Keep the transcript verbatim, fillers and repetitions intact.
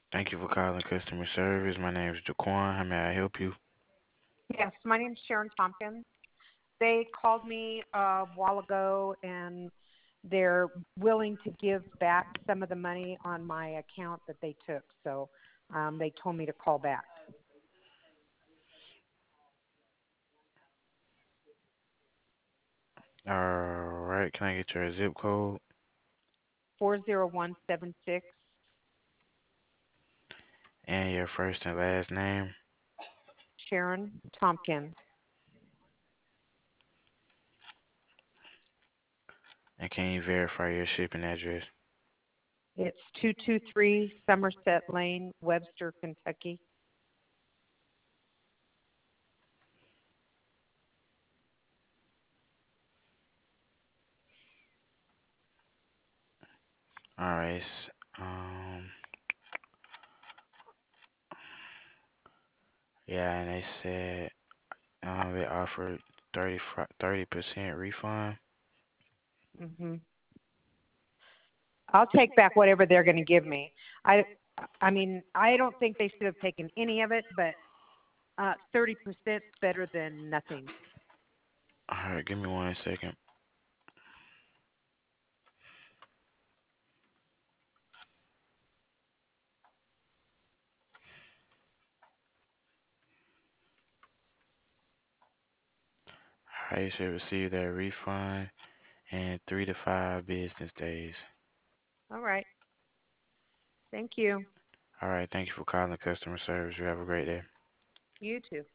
Thank you for calling customer service. My name is Jaquan. How may I help you? Yes, my name's Sharon Tompkins. They called me a while ago and they're willing to give back some of the money on my account that they took. So um, they told me to call back. All right. Can I get your zip code four zero one seven six. and your first and last name? Sharon Tompkins. And can you verify your shipping address? It's two two three Somerset Lane, Webster, Kentucky. All right. s- Um. Yeah, and they said um they offered thirty thirty percent refund. hmm I'll take back whatever they're going to give me. I, I mean, I don't think they should have taken any of it, but uh, thirty percent is better than nothing. All right. Give me one second. All right. You should receive that refund in three to five business days. All right. Thank you. All right. Thank you for calling customer service. You have a great day. You too.